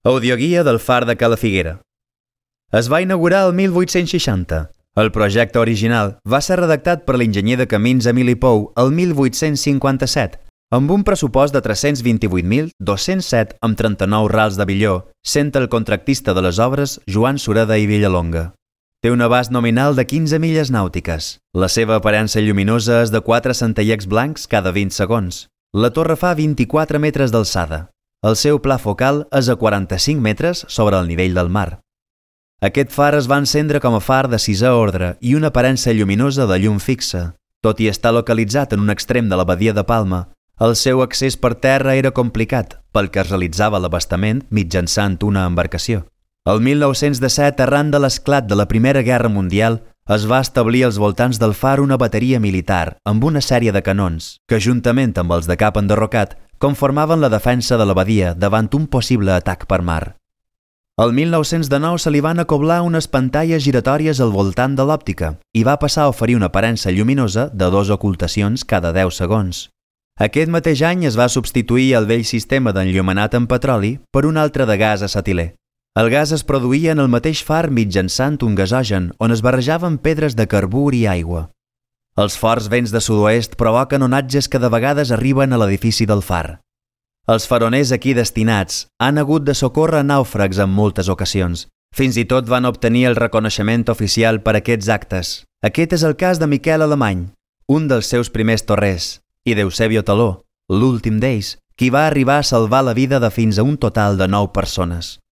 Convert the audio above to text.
Audioguia del Far de Cala Figuera. Es va inaugurar el 1860. El projecte original va ser redactat per l'enginyer de camins Emili Pou el 1857, amb un pressupost de 328.207 amb 39 rals de billó, sent el contractista de les obres Joan Sureda i Villalonga. Té un abast nominal de 15 milles nàutiques. La seva aparença lluminosa és de 4 centellets blancs cada 20 segons. La torre fa 24 metres d'alçada. El seu pla focal és a 45 metres sobre el nivell del mar. Aquest far es va encendre com a far de 6è ordre i una aparença lluminosa de llum fixa. Tot i estar localitzat en un extrem de la badia de Palma, el seu accés per terra era complicat, pel que es realitzava l'abastament mitjançant una embarcació. El 1917, arran de l'esclat de la Primera Guerra Mundial, es va establir als voltants del far una bateria militar amb una sèrie de canons, que juntament amb els de cap enderrocat, conformaven la defensa de la badia davant un possible atac per mar. El 1919 se li van acoblar unes pantalles giratòries al voltant de l'òptica i va passar a oferir una aparença lluminosa de 2 ocultacions cada 10 segons. Aquest mateix any es va substituir el vell sistema d'enllumenat amb petroli per un altre de gas acetilè. El gas es produïa en el mateix far mitjançant un gasogen on es barrejaven pedres de carbur i aigua. Els forts vents de sud-oest provoquen onatges que de vegades arriben a l'edifici del far. Els faroners aquí destinats han hagut de socórrer nàufrags en moltes ocasions. Fins i tot van obtenir el reconeixement oficial per aquests actes. Aquest és el cas de Miquel Alemany, un dels seus primers torrers, i d'Eusebio Taló, l'últim d'ells, qui va arribar a salvar la vida de fins a un total de 9 persones.